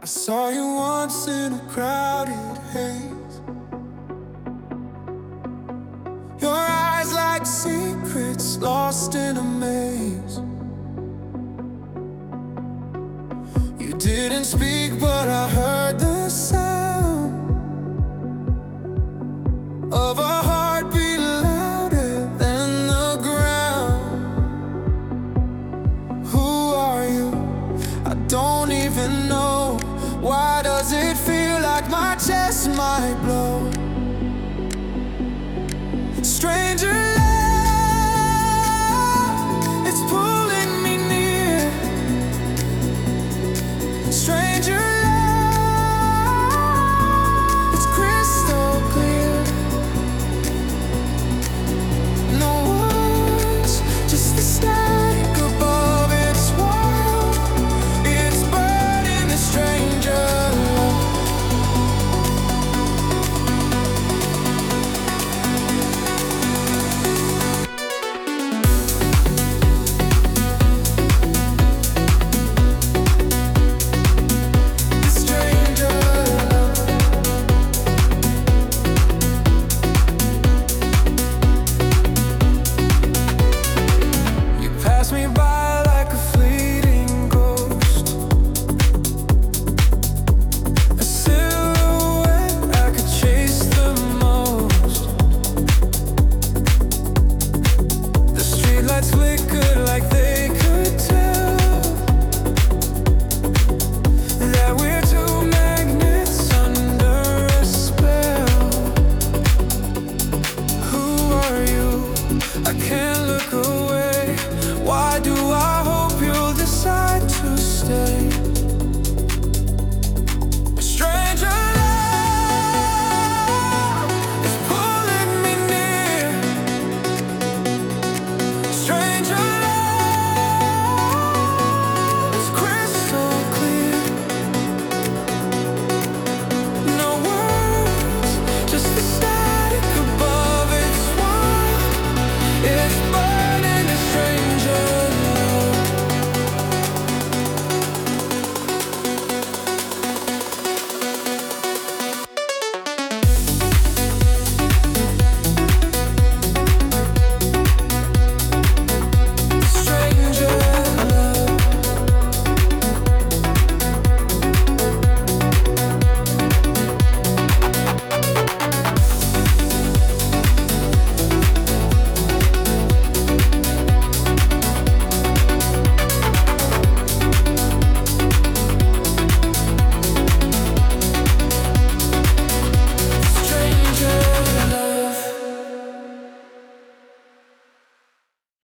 Saw you once in a crowded haze. Your eyes like secrets lost in a maze. You didn't speak, but I heard the sound of a heartbeat louder than the ground. Who are you? I don't even know. Why does it feel like my chest might blow? Stranger love, it's pulling me near. Stranger love, it's crystal clear. No words, just the static above. It's wild, it's burning the stranger love. The stranger love. You pass me by like a fleeting ghost, a silhouette I could chase the most. The streetlights flickered like they could tell that we're two magnets under a spell. Who are you? I can't look away. Why do I